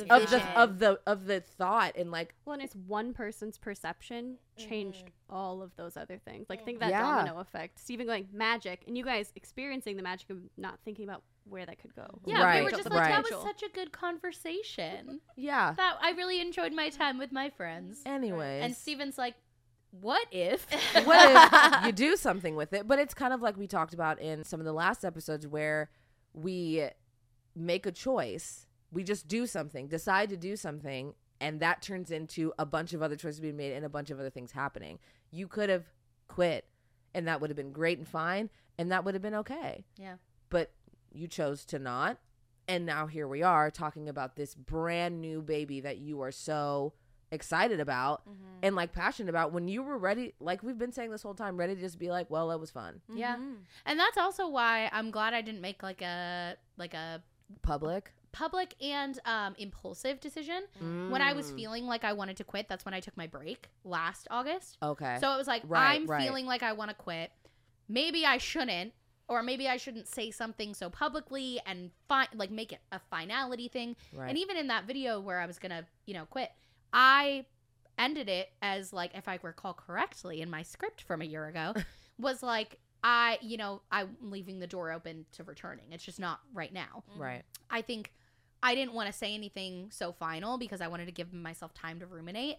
of the thought. And like, well, and it's one person's perception changed all of those other things. Like think that domino effect. Steven going magic, and you guys experiencing the magic of not thinking about where that could go. Yeah, we were just like, that was such a good conversation. Yeah. That I really enjoyed my time with my friends. Anyways. And Steven's like, what if you do something with it? But it's kind of like we talked about in some of the last episodes where we make a choice. We just do something, decide to do something, and that turns into a bunch of other choices being made and a bunch of other things happening. You could have quit and that would have been great and fine, and that would have been okay. Yeah. But you chose to not. And now here we are talking about this brand new baby that you are so excited about and like passionate about, when you were ready, like we've been saying this whole time, ready to just be like, well, that was fun. Yeah. And that's also why I'm glad I didn't make like a Public and impulsive decision. When I was feeling like I wanted to quit, that's when I took my break last August. Okay. So it was like, Right, I'm right. feeling like I want to quit. Maybe I shouldn't, or maybe I shouldn't say something so publicly and like make it a finality thing. Right. And even in that video where I was gonna, quit, I ended it as like, if I recall correctly in my script from a year ago, was like, I'm leaving the door open to returning. It's just not right now. Right. I think I didn't want to say anything so final because I wanted to give myself time to ruminate.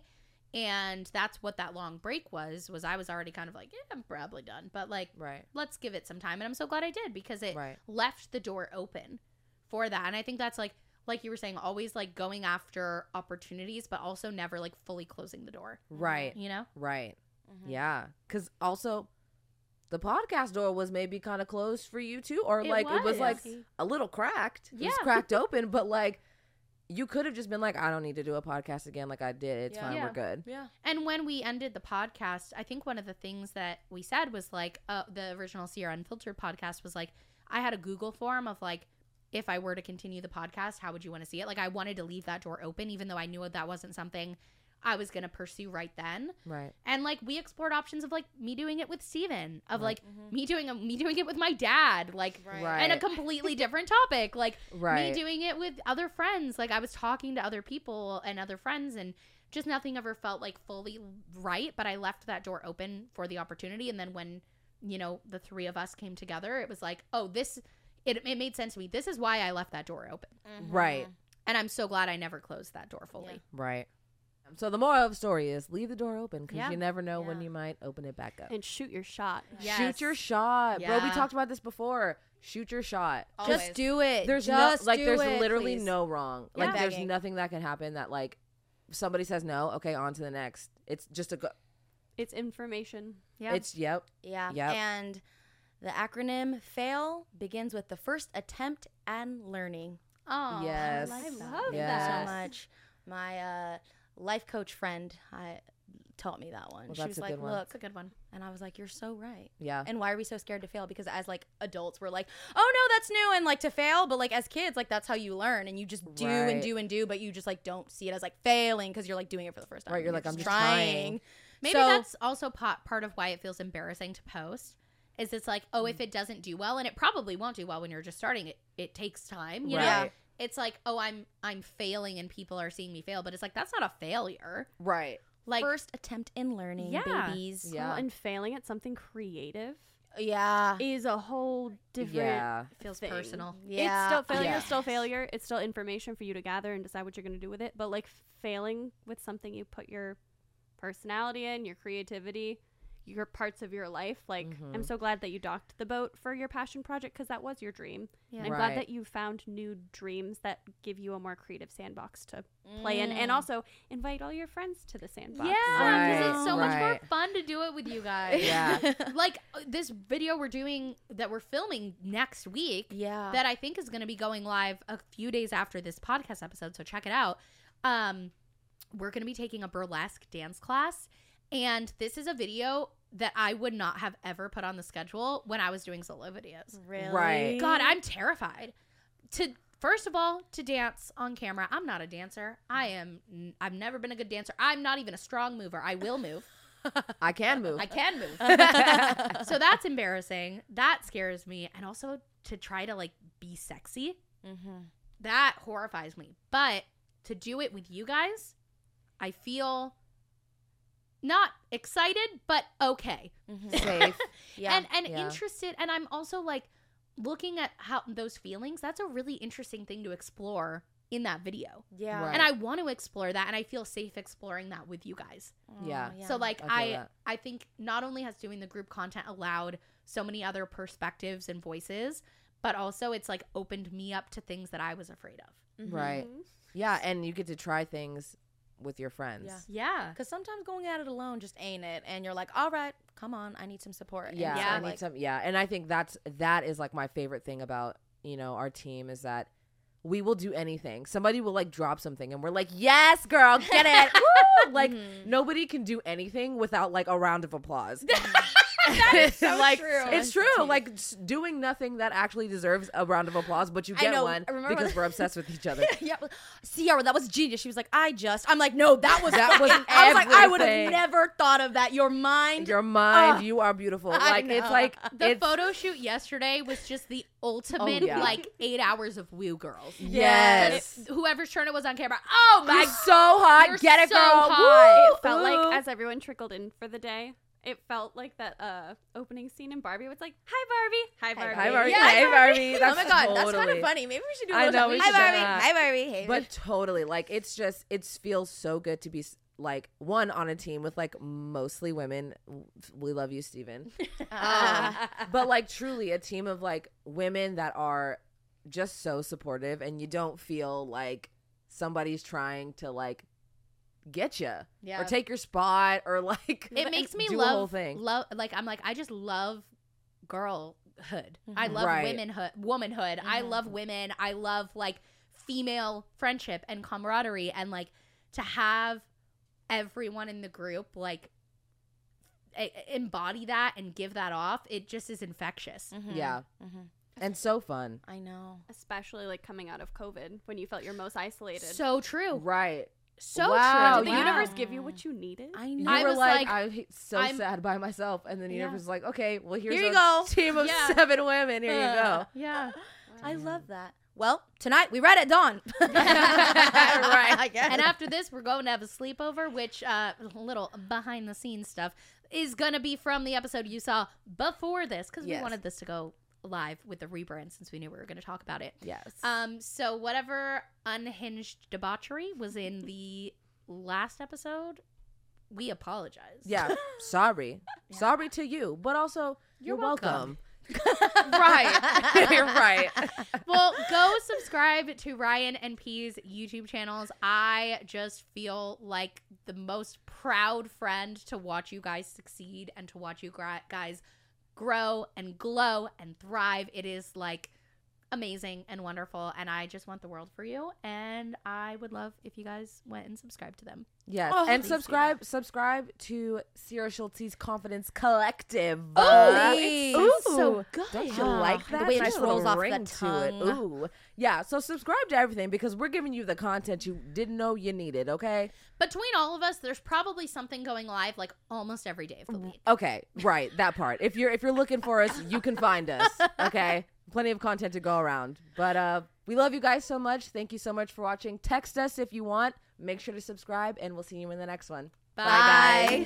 And that's what that long break was I was already kind of like, yeah, I'm probably done. But like, Right. let's give it some time. And I'm so glad I did, because it Right. left the door open for that. And I think that's like you were saying, always like going after opportunities, but also never like fully closing the door. Right. You know? Right. Yeah. Because also the podcast door was maybe kind of closed for you too, or like it was like a little cracked. It was Yeah. cracked open, but like you could have just been like, I don't need to do a podcast again. Like I did. It's fine. Yeah. We're good. Yeah. And when we ended the podcast, I think one of the things that we said was like, the original Sierra Unfiltered podcast was like, I had a Google form of like, if I were to continue the podcast, how would you want to see it? Like, I wanted to leave that door open, even though I knew that wasn't something I was going to pursue right then. Right. And like, we explored options of like me doing it with Steven, of like me doing it with my dad, like, Right. and a completely different topic, like Right. me doing it with other friends. Like, I was talking to other people and other friends, and just nothing ever felt like fully right. But I left that door open for the opportunity. And then when, the three of us came together, it was like, oh, it made sense to me. This is why I left that door open. Right. And I'm so glad I never closed that door fully. Right. So the moral of the story is leave the door open, because Yeah. you never know when you might open it back up. And shoot your shot. Yes. Shoot your shot, bro. We Yeah. talked about this before. Shoot your shot. Just Always. do it. There's Just there's do it, literally please. no wrong. Yeah. Like there's Begging. nothing that can happen that like somebody says no, okay, on to the next. It's just It's information. Yeah. it's yep. Yeah. Yep. And the acronym FAIL begins with the first attempt and learning. Oh, Yes. I I love love that. Thank you Yes. so much. My life coach friend taught me that one. Well, She that's was a like, good one. look, That's a good one. and I was like, you're so right. Yeah. And why are we so scared to fail? Because as like adults, we're like, oh no, that's new, and like to fail. But like as kids, like that's how you learn, and you just do Right. and do and do, but you just like don't see it as like failing because you're like doing it for the first time. Right, you're like, I'm just trying. Maybe So- that's also part of why it feels embarrassing to post. Is it's like, oh, if it doesn't do well, and it probably won't do well when you're just starting, it takes time. You know, Right. it's like, oh, I'm failing, and people are seeing me fail, but it's like, that's not a failure. Right. Like, First attempt in learning, Yeah. babies. Yeah. Well, and failing at something creative Yeah. is a whole different Yeah. it feels thing. personal. Yeah. It's still failure, Yeah. still failure. It's still information for you to gather and decide what you're going to do with it. But like failing with something you put your personality in, your creativity, your parts of your life. Like, I'm so glad that you docked the boat for your passion project, because that was your dream. Yeah. And I'm Right. glad that you found new dreams that give you a more creative sandbox to play in, and also invite all your friends to the sandbox. Yeah, because it's so much more Right. fun to do it with you guys. Yeah. Like this video that we're filming next week. Yeah. That I think is going to be going live a few days after this podcast episode, so check it out. We're going to be taking a burlesque dance class, and this is a video that I would not have ever put on the schedule when I was doing solo videos. Really? Right. God, I'm terrified. First of all, to dance on camera. I'm not a dancer. I've never been a good dancer. I'm not even a strong mover. I will move. I can move. I can move. So that's embarrassing. That scares me. And also to try to like be sexy. That horrifies me. But to do it with you guys, I feel not excited, but okay. Safe. Yeah. And Yeah. interested. And I'm also like looking at how those feelings, that's a really interesting thing to explore in that video. Yeah. Right. And I want to explore that, and I feel safe exploring that with you guys. Yeah. So like I feel that. I think not only has doing the group content allowed so many other perspectives and voices, but also it's like opened me up to things that I was afraid of. Right. Yeah, and you get to try things with your friends. Yeah. Because sometimes going at it alone just ain't it. And you're like, all right, come on, I need some support. Yeah, And I so, need some. Yeah, and I think that is like my favorite thing about our team is that we will do anything. Somebody will like drop something, and we're like, yes, girl, get it. Woo! Like nobody can do anything without like a round of applause. That is so like, true. It's true. Like doing nothing that actually deserves a round of applause, but you get one because we're obsessed with each other. Yeah, Sierra, that was genius. She was like, I'm like, no, that was I was like, I would have never thought of that. Your mind, you are beautiful. Like know. it's like The photo shoot yesterday was just the ultimate, like 8 hours of woo girls. Yes. Whoever's turn it was on camera. Oh my You're so hot. You're Get it, so girl. hot. Woo! It felt Ooh. like as everyone trickled in for the day, it felt like that opening scene in Barbie was like, hi Barbie, hi Barbie. Hi, Barbie. Yeah, hey, Barbie. oh my god, that's kind totally- of funny. Maybe we should do. I those. know, we Hi should do Barbie, that. hi Barbie. Hey. But totally, like it feels so good to be like one on a team with like mostly women. We love you, Steven. But like truly a team of like women that are just so supportive, and you don't feel like somebody's trying to like get you or take your spot or like It makes me do love the whole thing. like I'm like I just love girlhood. I love Right. womanhood. I love women. I love like female friendship and camaraderie, and like to have everyone in the group like embody that and give that off. It just is infectious. Yeah. And so fun. I know. Especially like coming out of COVID when you felt your most isolated. So true. Right. So Wow, true. Did the wow. universe give you what you needed? I You know. I were was like, like, I'm so I'm- sad by myself. And then the universe was like, okay, well, here's Here you a go. team of 7 women. Here you go. Yeah. I love that. Well, tonight we read at dawn. Right. I guess. And after this, we're going to have a sleepover, which a little behind the scenes stuff is going to be from the episode you saw before this, because we Yes. wanted this to go live with the rebrand since we knew we were going to talk about it. Yes. So whatever unhinged debauchery was in the last episode, we apologize. Yeah. Sorry. Sorry to you. But also, you're welcome. Right. You're right. Well, go subscribe to Ryan and P's YouTube channels. I just feel like the most proud friend to watch you guys succeed and to watch you guys grow and glow and thrive. It is like amazing and wonderful, and I just want the world for you, and I would love if you guys went and subscribed to them. Yes. Oh, and please do subscribe to Sierra Schultz's Confidence Collective. it's so good. Don't you like that? The way it Nice just little rolls off ring the to it. tongue. Ooh. Yeah. So subscribe to everything because we're giving you the content you didn't know you needed. Okay. Between all of us, there's probably something going live like almost every day of the week. Okay. Right. That part. If you're looking for us, you can find us. Okay. Plenty of content to go around. But we love you guys so much. Thank you so much for watching. Text us if you want. Make sure to subscribe, and we'll see you in the next one. Bye.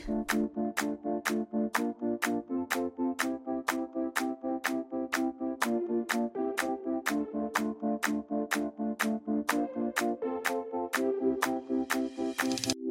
Bye.